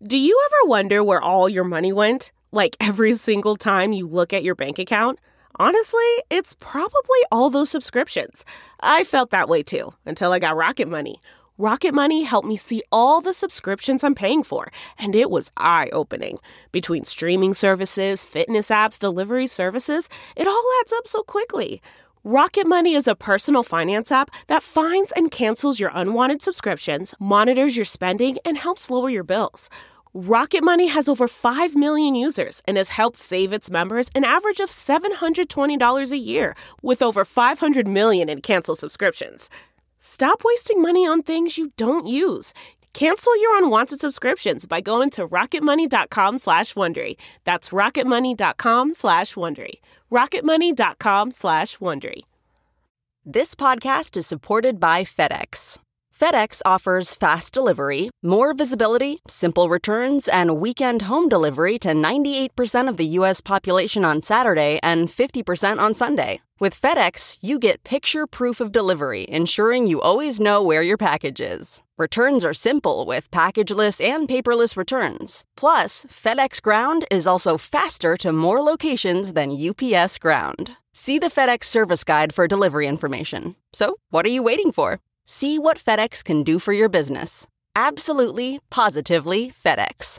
Do you ever wonder where all your money went? Like every single time you look at your bank account? Honestly, it's probably all those subscriptions. I felt that way too, until I got Rocket Money. Rocket Money helped me see all the subscriptions I'm paying for, and it was eye-opening. Between streaming services, fitness apps, delivery services, it all adds up so quickly. Rocket Money is a personal finance app that finds and cancels your unwanted subscriptions, monitors your spending, and helps lower your bills. Rocket Money has over 5 million users and has helped save its members an average of $720 a year, with over 500 million in canceled subscriptions. Stop wasting money on things you don't use. Cancel your unwanted subscriptions by going to rocketmoney.com/Wondery. That's rocketmoney.com/Wondery. rocketmoney.com/Wondery. This podcast is supported by FedEx. FedEx offers fast delivery, more visibility, simple returns, and weekend home delivery to 98% of the U.S. population on Saturday and 50% on Sunday. With FedEx, you get picture proof of delivery, ensuring you always know where your package is. Returns are simple with packageless and paperless returns. Plus, FedEx Ground is also faster to more locations than UPS Ground. See the FedEx service guide for delivery information. So, what are you waiting for? See what FedEx can do for your business. Absolutely, positively FedEx.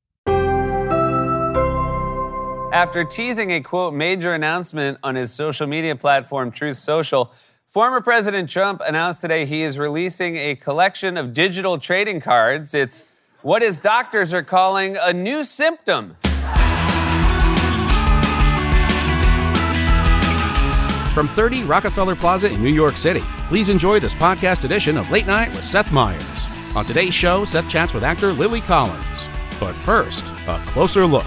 After teasing a, quote, major announcement on his social media platform, Truth Social, former President Trump announced today he is releasing a collection of digital trading cards. It's what his doctors are calling a new symptom. From 30 Rockefeller Plaza in New York City, please enjoy this podcast edition of Late Night with Seth Meyers. On today's show, Seth chats with actor Lily Collins. But first, a closer look.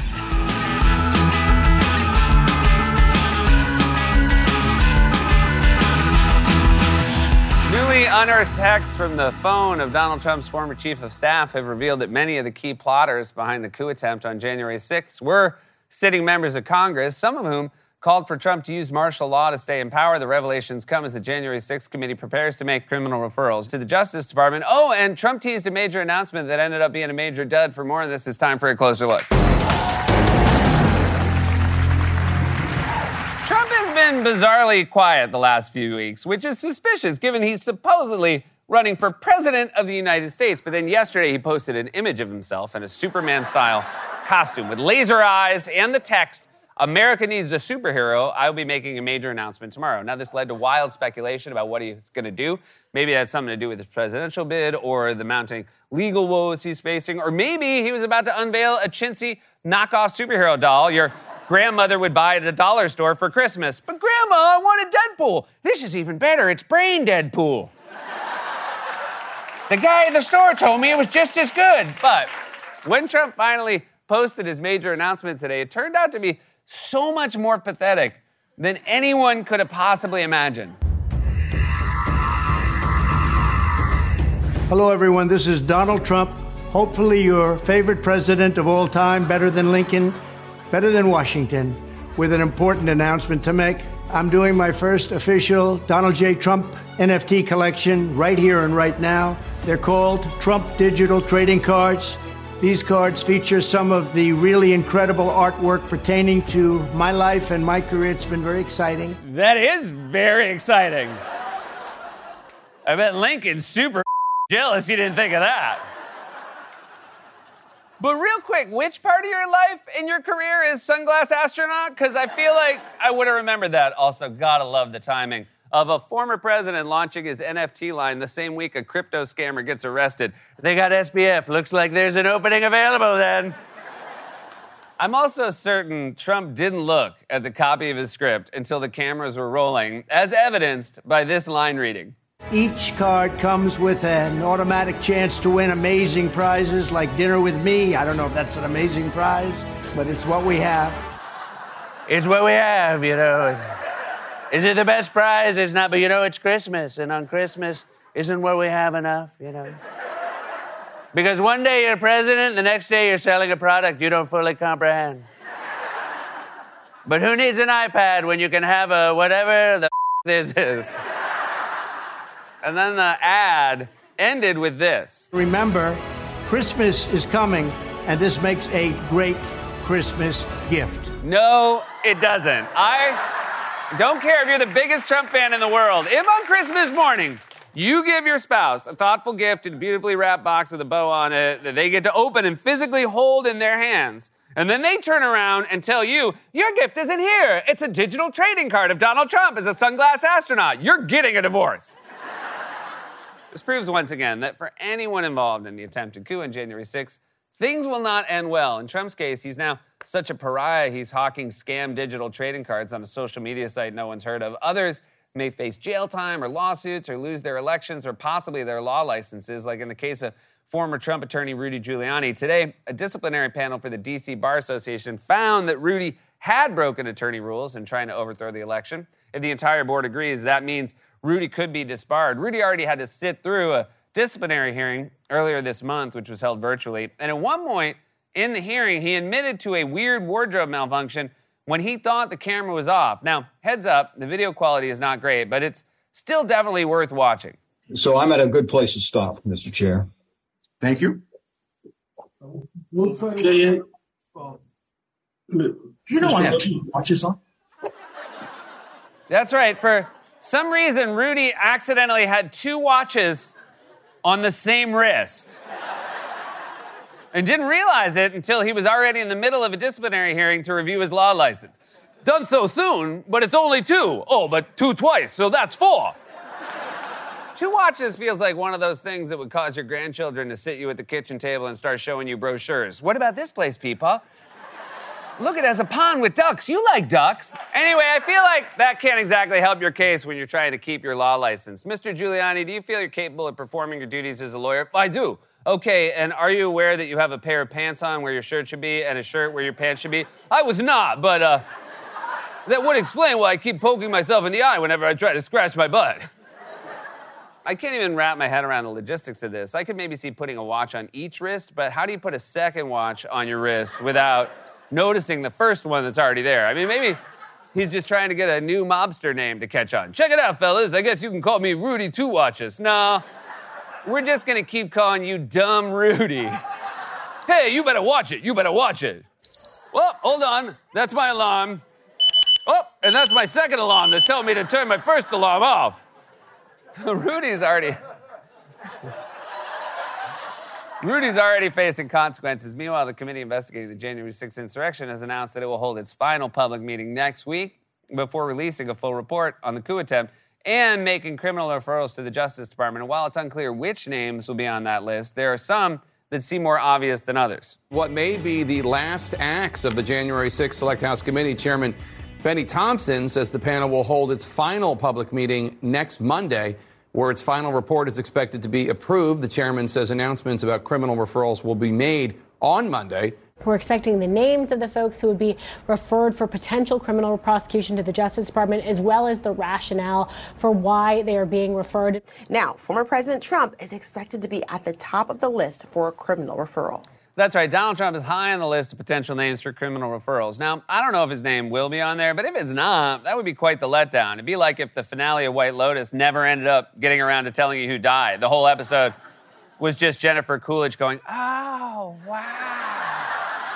Newly unearthed texts from the phone of Donald Trump's former chief of staff have revealed that many of the key plotters behind the coup attempt on January 6th were sitting members of Congress, some of whom called for Trump to use martial law to stay in power. The revelations come as the January 6th committee prepares to make criminal referrals to the Justice Department. Oh, and Trump teased a major announcement that ended up being a major dud. For more on this, it's time for a closer look. Trump has been bizarrely quiet the last few weeks, which is suspicious given he's supposedly running for president of the United States. But then yesterday he posted an image of himself in a Superman-style costume with laser eyes and the text, "America needs a superhero. I'll be making a major announcement tomorrow." Now, this led to wild speculation about what he's going to do. Maybe it had something to do with his presidential bid or the mounting legal woes he's facing. Or maybe he was about to unveil a chintzy knockoff superhero doll your grandmother would buy at a dollar store for Christmas. "But Grandma, I wanted Deadpool." "This is even better. It's Brain Deadpool." "The guy at the store told me it was just as good." But when Trump finally posted his major announcement today, it turned out to be so much more pathetic than anyone could have possibly imagined. Hello, everyone. This is Donald Trump. Hopefully your favorite president of all time, better than Lincoln, better than Washington, with an important announcement to make. I'm doing my first official Donald J. Trump NFT collection right here and right now. They're called Trump Digital Trading Cards. These cards feature some of the really incredible artwork pertaining to my life and my career. It's been very exciting. That is very exciting. I bet Lincoln's super jealous you didn't think of that. But real quick, which part of your life and your career is Sunglass Astronaut? Because I feel like I would have remembered that. Also, gotta love the timing of a former president launching his NFT line the same week a crypto scammer gets arrested. "They got SBF. Looks like there's an opening available then." I'm also certain Trump didn't look at the copy of his script until the cameras were rolling, as evidenced by this line reading. Each card comes with an automatic chance to win amazing prizes like dinner with me. I don't know if that's an amazing prize, but it's what we have. It's what we have, you know. Is it the best prize? It's not, but you know, it's Christmas, and on Christmas, isn't what we have enough, you know? Because one day you're president, the next day you're selling a product you don't fully comprehend. But who needs an iPad when you can have a whatever the this is? And then the ad ended with this. Remember, Christmas is coming, and this makes a great Christmas gift. No, it doesn't. I don't care if you're the biggest Trump fan in the world. If on Christmas morning you give your spouse a thoughtful gift in a beautifully wrapped box with a bow on it that they get to open and physically hold in their hands, and then they turn around and tell you, your gift isn't here. It's a digital trading card of Donald Trump as a sunglass astronaut. You're getting a divorce. This proves once again that for anyone involved in the attempted coup on January 6th, things will not end well. In Trump's case, he's now such a pariah, he's hawking scam digital trading cards on a social media site no one's heard of. Others may face jail time or lawsuits or lose their elections or possibly their law licenses, like in the case of former Trump attorney Rudy Giuliani. Today, a disciplinary panel for the D.C. Bar Association found that Rudy had broken attorney rules in trying to overthrow the election. If the entire board agrees, that means Rudy could be disbarred. Rudy already had to sit through a disciplinary hearing earlier this month, which was held virtually. And at one point in the hearing, he admitted to a weird wardrobe malfunction when he thought the camera was off. Now, heads up, the video quality is not great, but it's still definitely worth watching. So I'm at a good place to stop, Mr. Chair. Thank you. You know I have 2 watches on. That's right. For some reason, Rudy accidentally had 2 watches on the same wrist and didn't realize it until he was already in the middle of a disciplinary hearing to review his law license. Done so soon, but it's only 2. Oh, but 2 twice, so that's 4. 2 watches feels like one of those things that would cause your grandchildren to sit you at the kitchen table and start showing you brochures. What about this place, Peepaw? Look, it has a pond with ducks. You like ducks. Anyway, I feel like that can't exactly help your case when you're trying to keep your law license. Mr. Giuliani, do you feel you're capable of performing your duties as a lawyer? I do. Okay, and are you aware that you have a pair of pants on where your shirt should be and a shirt where your pants should be? I was not, but that would explain why I keep poking myself in the eye whenever I try to scratch my butt. I can't even wrap my head around the logistics of this. I could maybe see putting a watch on each wrist, but how do you put a second watch on your wrist without noticing the first one that's already there? I mean, maybe he's just trying to get a new mobster name to catch on. Check it out, fellas. I guess you can call me Rudy Two Watches. No, we're just going to keep calling you Dumb Rudy. Hey, you better watch it. You better watch it. Well, hold on. That's my alarm. Oh, and that's my second alarm that's telling me to turn my first alarm off. So Rudy's already facing consequences. Meanwhile, the committee investigating the January 6th insurrection has announced that it will hold its final public meeting next week before releasing a full report on the coup attempt and making criminal referrals to the Justice Department. And while it's unclear which names will be on that list, there are some that seem more obvious than others. What may be the last acts of the January 6th Select House Committee, Chairman Benny Thompson says the panel will hold its final public meeting next Monday, where its final report is expected to be approved. The chairman says announcements about criminal referrals will be made on Monday. We're expecting the names of the folks who would be referred for potential criminal prosecution to the Justice Department, as well as the rationale for why they are being referred. Now, former President Trump is expected to be at the top of the list for a criminal referral. That's right. Donald Trump is high on the list of potential names for criminal referrals. Now, I don't know if his name will be on there, but if it's not, that would be quite the letdown. It'd be like if the finale of White Lotus never ended up getting around to telling you who died. The whole episode was just Jennifer Coolidge going, oh, wow.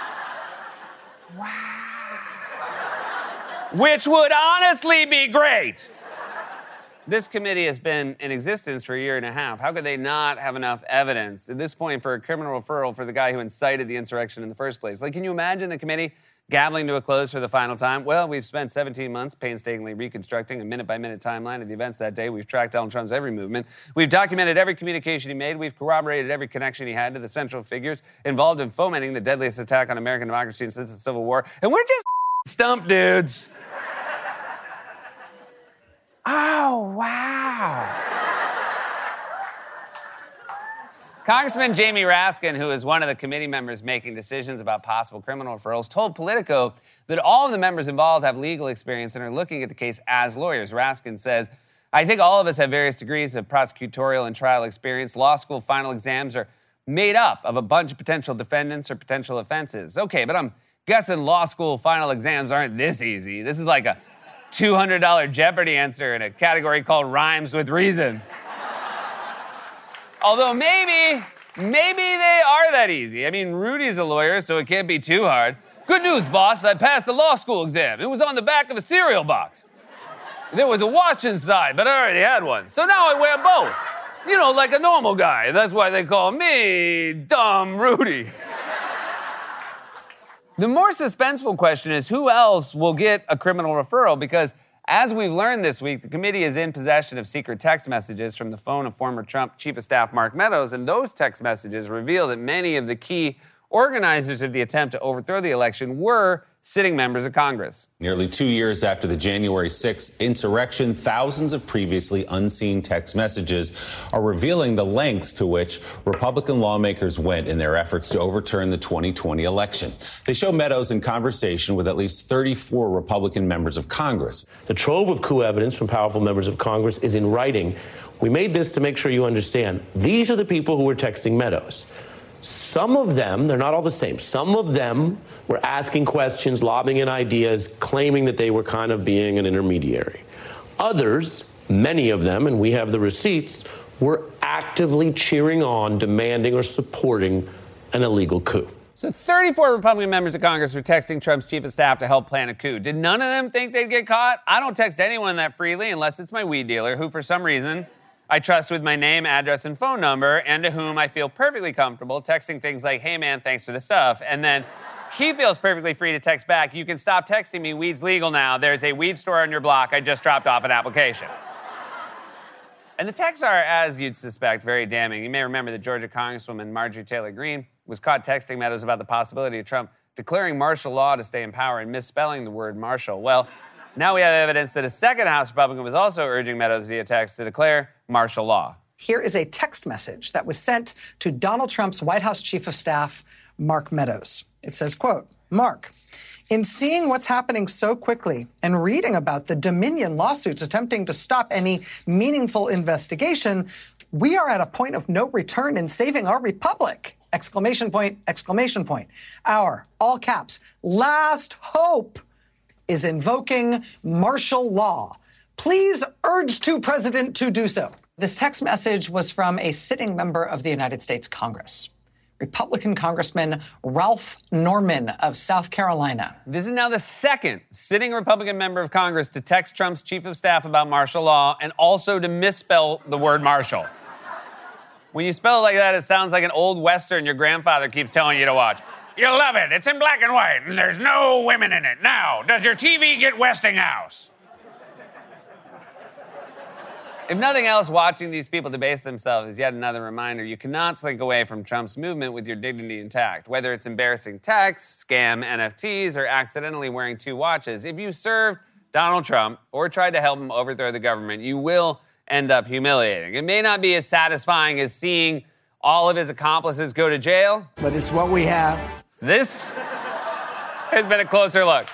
Wow. Which would honestly be great. This committee has been in existence for a year and a half. How could they not have enough evidence at this point for a criminal referral for the guy who incited the insurrection in the first place? Like, can you imagine the committee gaveling to a close for the final time? Well, we've spent 17 months painstakingly reconstructing a minute-by-minute timeline of the events that day. We've tracked Donald Trump's every movement. We've documented every communication he made. We've corroborated every connection he had to the central figures involved in fomenting the deadliest attack on American democracy since the Civil War. And we're just stumped dudes. Oh, wow. Congressman Jamie Raskin, who is one of the committee members making decisions about possible criminal referrals, told Politico that all of the members involved have legal experience and are looking at the case as lawyers. Raskin says, I think all of us have various degrees of prosecutorial and trial experience. Law school final exams are made up of a bunch of potential defendants or potential offenses. Okay, but I'm guessing law school final exams aren't this easy. This is like a $200 Jeopardy answer in a category called Rhymes with Reason. Although maybe Maybe they are that easy. I mean, Rudy's a lawyer, so it can't be too hard. Good news, boss. I passed the law school exam. It was on the back of a cereal box. There was a watch inside, but I already had one. So now I wear both. You know, like a normal guy. That's why they call me Dumb Rudy. The more suspenseful question is who else will get a criminal referral? Because as we've learned this week, the committee is in possession of secret text messages from the phone of former Trump Chief of Staff Mark Meadows, and those text messages reveal that many of the key organizers of the attempt to overthrow the election were sitting members of Congress. Nearly 2 years after the January 6th insurrection, thousands of previously unseen text messages are revealing the lengths to which Republican lawmakers went in their efforts to overturn the 2020 election. They show Meadows in conversation with at least 34 Republican members of Congress. The trove of coup evidence from powerful members of Congress is in writing. We made this to make sure you understand. These are the people who were texting Meadows. Some of them, they're not all the same, some of them were asking questions, lobbing in ideas, claiming that they were kind of being an intermediary. Others, many of them, and we have the receipts, were actively cheering on, demanding, or supporting an illegal coup. So 34 Republican members of Congress were texting Trump's chief of staff to help plan a coup. Did none of them think they'd get caught? I don't text anyone that freely unless it's my weed dealer, who for some reason I trust with my name, address, and phone number, and to whom I feel perfectly comfortable texting things like, hey man, thanks for the stuff. And then he feels perfectly free to text back, you can stop texting me, weed's legal now. There's a weed store on your block, I just dropped off an application. And the texts are, as you'd suspect, very damning. You may remember that Georgia Congresswoman Marjorie Taylor Greene was caught texting Meadows about the possibility of Trump declaring martial law to stay in power and misspelling the word martial. Well, now we have evidence that a second House Republican was also urging Meadows via text to declare martial law. Here is a text message that was sent to Donald Trump's White House Chief of Staff, Mark Meadows. It says, quote, Mark, in seeing what's happening so quickly and reading about the Dominion lawsuits attempting to stop any meaningful investigation, we are at a point of no return in saving our republic. Exclamation point, exclamation point. Our, all caps, last hope is invoking martial law. Please urge to President to do so. This text message was from a sitting member of the United States Congress, Republican Congressman Ralph Norman of South Carolina. This is now the second sitting Republican member of Congress to text Trump's chief of staff about martial law and also to misspell the word martial. When you spell it like that, it sounds like an old Western your grandfather keeps telling you to watch. You'll love it. It's in black and white, and there's no women in it. Now, does your TV get Westinghouse? If nothing else, watching these people debase themselves is yet another reminder you cannot slink away from Trump's movement with your dignity intact. Whether it's embarrassing texts, scam NFTs, or accidentally wearing two watches, if you served Donald Trump or tried to help him overthrow the government, you will end up humiliating. It may not be as satisfying as seeing all of his accomplices go to jail, but it's what we have. This has been a closer look.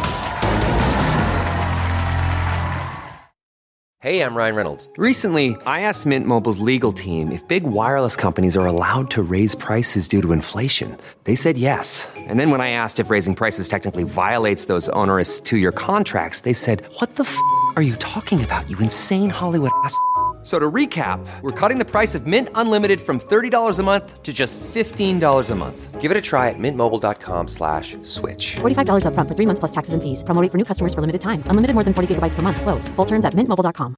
Hey, I'm Ryan Reynolds. Recently, I asked Mint Mobile's legal team if big wireless companies are allowed to raise prices due to inflation. They said yes. And then when I asked if raising prices technically violates those onerous two-year contracts, they said, what the f*** are you talking about, you insane Hollywood ass f- So to recap, we're cutting the price of Mint Unlimited from $30 a month to just $15 a month. Give it a try at mintmobile.com/switch. $45 up front for 3 months plus taxes and fees. Promo rate for new customers for limited time. Unlimited more than 40 gigabytes per month. Slows full terms at mintmobile.com.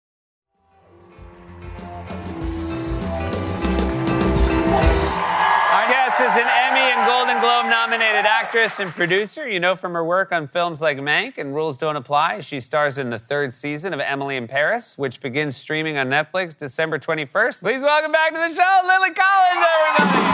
Our guest is an Emmy and Golden Globe nominated actress and producer. You know from her work on films like Mank and Rules Don't Apply. She stars in the third season of Emily in Paris, which begins streaming on Netflix December 21st. Please welcome back to the show, Lily Collins, everybody.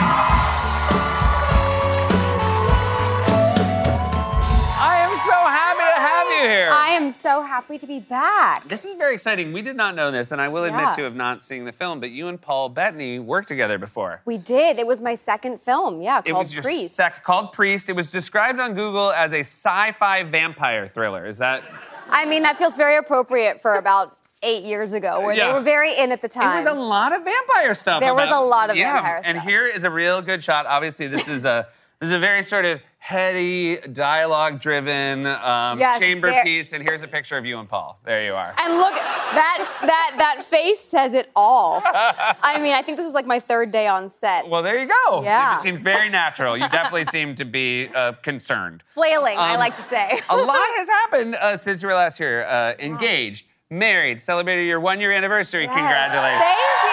I am so happy to have you here. I am so happy to be back. This is very exciting. We did not know this, and I will admit to have not seen the film, but you and Paul Bettany worked together before. We did. It was my second film, called Priest. Called Priest. It was described on Google as a sci-fi vampire thriller. Is that... I mean, that feels very appropriate for about 8 years ago, where they were very in at the time. There was a lot of vampire stuff. There was a lot of vampire stuff. And here is a real good shot. Obviously, this is a very sort of heady, dialogue-driven chamber piece. And here's a picture of you and Paul. There you are. And look, that face says it all. I mean, I think this was like my third day on set. Well, there you go. Yeah. It seemed very natural. You definitely seem to be concerned. Flailing, I like to say. A lot has happened since you were last here. Engaged, married, celebrated your 1-year anniversary. Yes. Congratulations. Thank you.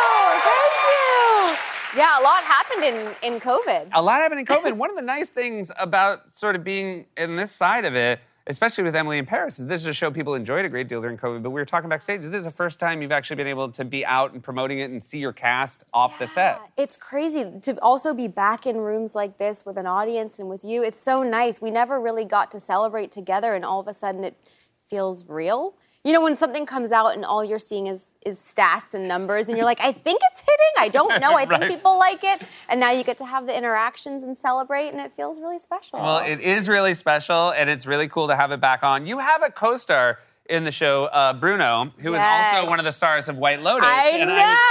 Yeah, a lot happened in COVID. A lot happened in COVID. One of the nice things about sort of being in this side of it, especially with Emily in Paris, is this is a show people enjoyed a great deal during COVID, but we were talking backstage. This is the first time you've actually been able to be out and promoting it and see your cast off the set. It's crazy to also be back in rooms like this with an audience and with you. It's so nice. We never really got to celebrate together, and all of a sudden it feels real. You know, when something comes out and all you're seeing is stats and numbers, and you're like, I think it's hitting, I don't know, I think people like it. And now you get to have the interactions and celebrate, and it feels really special. Well, it is really special, and it's really cool to have it back on. You have a co-star in the show, Bruno, who is also one of the stars of White Lotus. I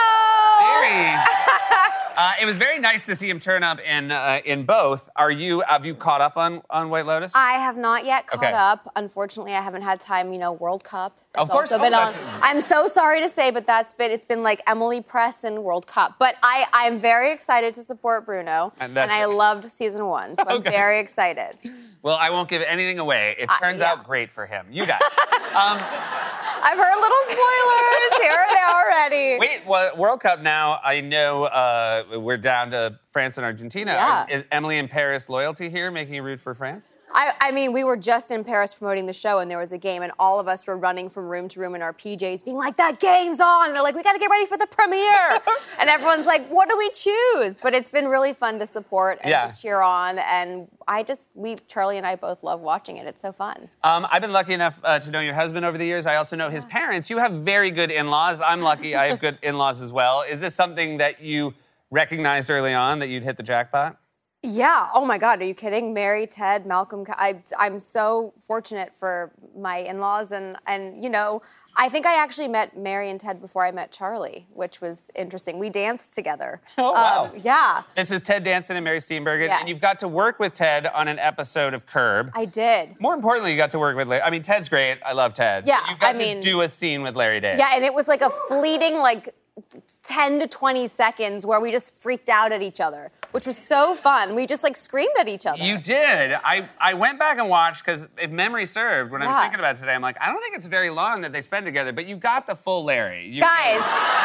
It was very nice to see him turn up in both. Have you caught up on White Lotus? I have not yet caught up. Unfortunately, I haven't had time. World Cup. Of course. Been on. I'm so sorry to say, but it's been like Emily Press and World Cup. But I'm very excited to support Bruno, and I loved season 1, so I'm very excited. Well, I won't give anything away. It turns out great for him. You guys. I've heard little spoilers here and there already. Wait, World Cup now, I know we're down to France and Argentina. Yeah. Is Emily in Paris loyalty here making you root for France? I mean, we were just in Paris promoting the show, and there was a game, and all of us were running from room to room in our PJs, being like, that game's on. And they're like, we got to get ready for the premiere. And everyone's like, what do we choose? But it's been really fun to support and to cheer on. And Charlie and I both love watching it. It's so fun. I've been lucky enough to know your husband over the years. I also know his parents. You have very good in-laws. I'm lucky. I have good in-laws as well. Is this something that you recognized early on, that you'd hit the jackpot? Yeah. Oh, my God. Are you kidding? Mary, Ted, Malcolm. I'm so fortunate for my in-laws. And I think I actually met Mary and Ted before I met Charlie, which was interesting. We danced together. Oh, wow. Yeah. This is Ted Danson and Mary Steenburgen. Yes. And you've got to work with Ted on an episode of Curb. I did. More importantly, you got to work with Larry. I mean, Ted's great. I love Ted. Yeah. You got to do a scene with Larry David. Yeah, and it was like a fleeting, 10 to 20 seconds where we just freaked out at each other, which was so fun. We just screamed at each other. You did. I went back and watched, because if memory served, when I was thinking about it today, I'm like, I don't think it's very long that they spend together, but you got the full Larry. Guys,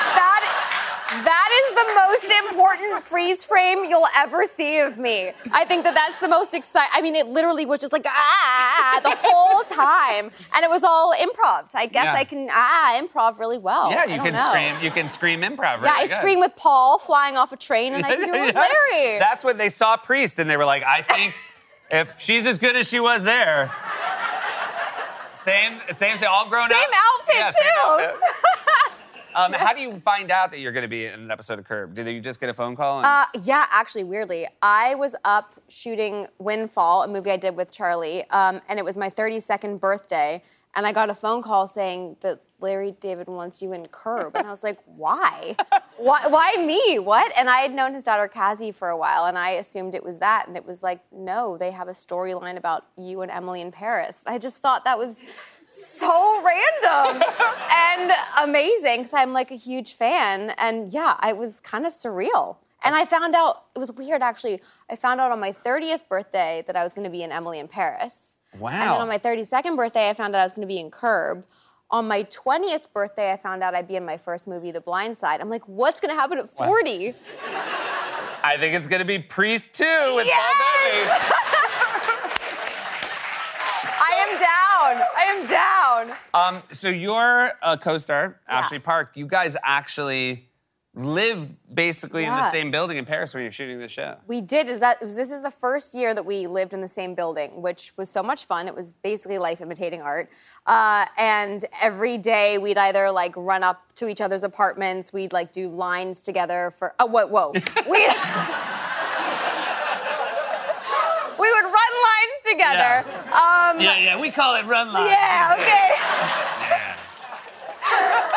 that is the most important freeze frame you'll ever see of me. I think that's the most exciting. I mean, it literally was just the whole time. And it was all improv. I guess I can improv really well. Yeah, you can scream. You can scream improv really I good. scream with Paul flying off a train, and I can do it with Larry. That's when they saw Priest, and they were like, I think if she's as good as she was there. Same, all grown up. Same outfit, too. How do you find out that you're going to be in an episode of Curb? Did you just get a phone call? Yeah, actually, weirdly. I was up shooting Windfall, a movie I did with Charlie, and it was my 32nd birthday, and I got a phone call saying that Larry David wants you in Curb. And I was like, why? Why me? What? And I had known his daughter Cassie for a while, and I assumed it was that. And it was like, no, they have a storyline about you and Emily in Paris. I just thought that was so random and amazing, because I'm a huge fan. And yeah, it was kind of surreal. And I found out, it was weird actually, I found out on my 30th birthday that I was going to be in Emily in Paris. Wow. And then on my 32nd birthday, I found out I was going to be in Curb. On my 20th birthday, I found out I'd be in my first movie, The Blind Side. I'm like, what's going to happen at 40? I think it's going to be Priest 2 with Paul Bettany. I am down. So your co-star, Ashley Park, you guys actually live basically in the same building in Paris when you're shooting the show. We did. This is the first year that we lived in the same building, which was so much fun. It was basically life imitating art. And every day we'd either run up to each other's apartments, we'd do lines together for, whoa. We would run lines together. Yeah, we call it run lines. Yeah, okay.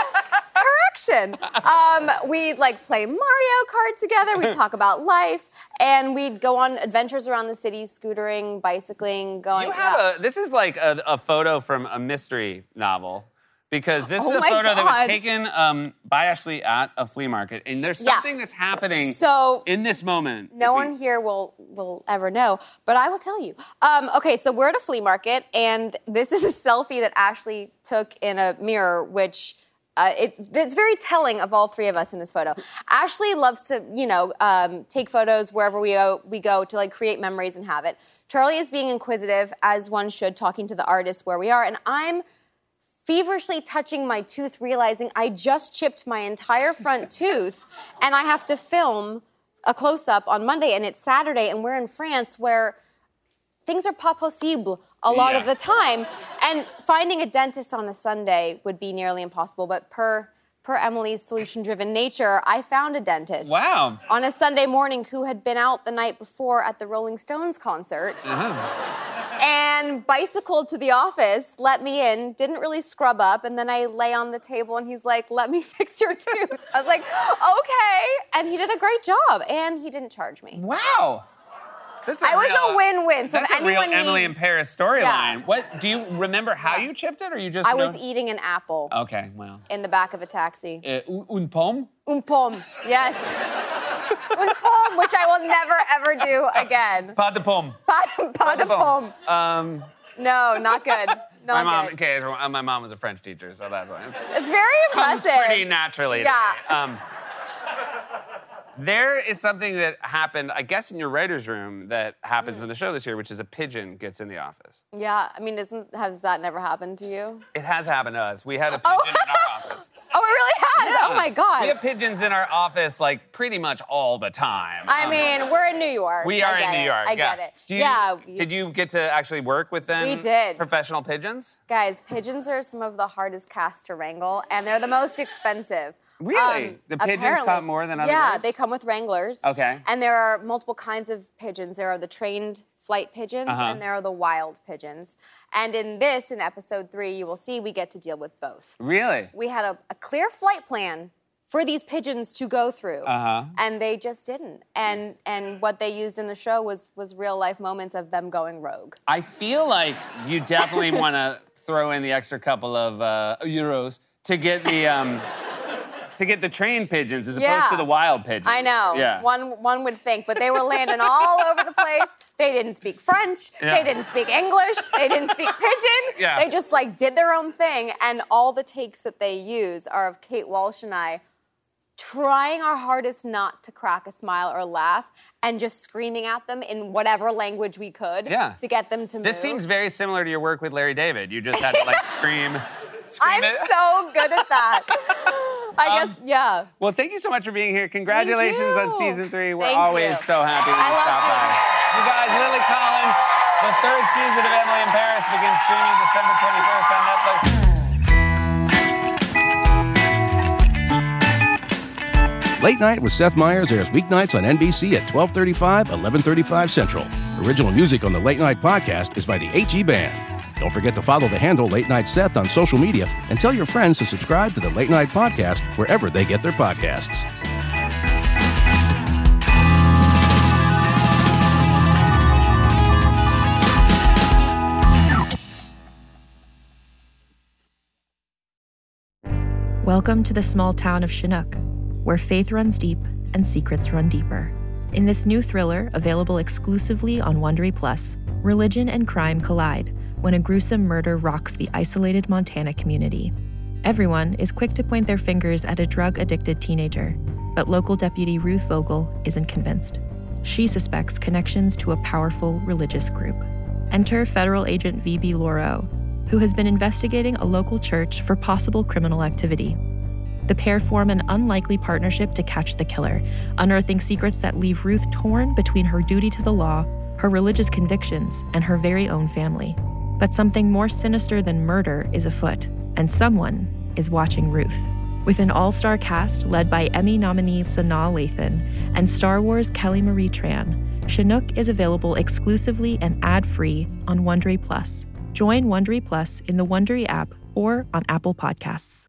Correction. We'd play Mario Kart together. We'd talk about life. And we'd go on adventures around the city, scootering, bicycling, going. You have this is like a photo from a mystery novel. Because this is a photo that was taken by Ashley at a flea market. And there's something that's happening in this moment. No one here will ever know, but I will tell you. Okay, so we're at a flea market, and this is a selfie that Ashley took in a mirror, which it's very telling of all three of us in this photo. Ashley loves to, take photos wherever we go to like create memories and have it. Charlie is being inquisitive, as one should, talking to the artist where we are, and I'm feverishly touching my tooth, realizing I just chipped my entire front tooth, and I have to film a close-up on Monday, and it's Saturday, and we're in France where things are pas possible a lot of the time, and finding a dentist on a Sunday would be nearly impossible, but per Emily's solution-driven nature, I found a dentist on a Sunday morning who had been out the night before at the Rolling Stones concert. And bicycled to the office, let me in, didn't really scrub up, and then I lay on the table and he's like, let me fix your tooth. I was like, okay. And he did a great job, and he didn't charge me. Wow. Was a win-win. So that's if anyone a real Emily in Paris storyline. Yeah. What, do you remember how you chipped it, or you just I was eating an apple. Okay, well. In the back of a taxi. Une pomme? Une pomme, yes. Une pomme, which I will never, ever do again. Pas de pomme. Pas de pomme. No, not good. Not good. My mom was a French teacher, so that's why. It's very impressive. Comes pretty naturally. Yeah. There is something that happened, I guess, in your writer's room that happens in the show this year, which is a pigeon gets in the office. Yeah, I mean, has that never happened to you? It has happened to us. We had a pigeon in our office. Oh, it really has? Yeah. Oh, my God. We have pigeons in our office, like, pretty much all the time. I mean, we're in New York. We are in New York. I get it. Did you get to actually work with them? We did. Professional pigeons? Guys, pigeons are some of the hardest casts to wrangle, and they're the most expensive. Really? The pigeons cost more than other Yeah, birds? they come with wranglers. Okay. And there are multiple kinds of pigeons. There are the trained flight pigeons, and there are the wild pigeons. And in episode 3, you will see we get to deal with both. Really? We had a clear flight plan for these pigeons to go through, and they just didn't. And what they used in the show was real-life moments of them going rogue. I feel like you definitely want to throw in the extra couple of euros to get the... to get the trained pigeons as opposed to the wild pigeons. I know. Yeah. One would think, but they were landing all over the place. They didn't speak French. Yeah. They didn't speak English. They didn't speak Pigeon. Yeah. They just did their own thing. And all the takes that they use are of Kate Walsh and I trying our hardest not to crack a smile or laugh and just screaming at them in whatever language we could to get them to move. This seems very similar to your work with Larry David. You just had to scream I'm so good at that. I guess, yeah. Well, thank you so much for being here. Congratulations on season 3. We're Thank always you. so happy when you stop by. You guys, Lily Collins, the 3rd season of Emily in Paris begins streaming December 21st on Netflix. Late Night with Seth Meyers airs weeknights on NBC at 12:35, 11:35 Central. Original music on the Late Night podcast is by the HE Band. Don't forget to follow the handle Late Night Seth on social media and tell your friends to subscribe to the Late Night podcast wherever they get their podcasts. Welcome to the small town of Chinook, where faith runs deep and secrets run deeper. In this new thriller, available exclusively on Wondery Plus, religion and crime collide when a gruesome murder rocks the isolated Montana community. Everyone is quick to point their fingers at a drug-addicted teenager, but local deputy Ruth Vogel isn't convinced. She suspects connections to a powerful religious group. Enter federal agent V.B. Lauro, who has been investigating a local church for possible criminal activity. The pair form an unlikely partnership to catch the killer, unearthing secrets that leave Ruth torn between her duty to the law, her religious convictions, and her very own family. But something more sinister than murder is afoot, and someone is watching Ruth. With an all-star cast led by Emmy nominee Sanaa Lathan and Star Wars Kelly Marie Tran, Chinook is available exclusively and ad-free on Wondery Plus. Join Wondery Plus in the Wondery app or on Apple Podcasts.